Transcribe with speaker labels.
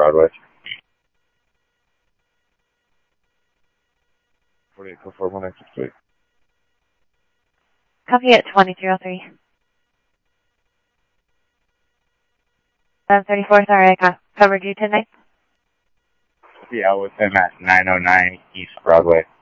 Speaker 1: Broadway. 4824-1968.
Speaker 2: Copy at 2303. 734, sorry, I covered you tonight.
Speaker 1: Yeah, with him at 909 East Broadway.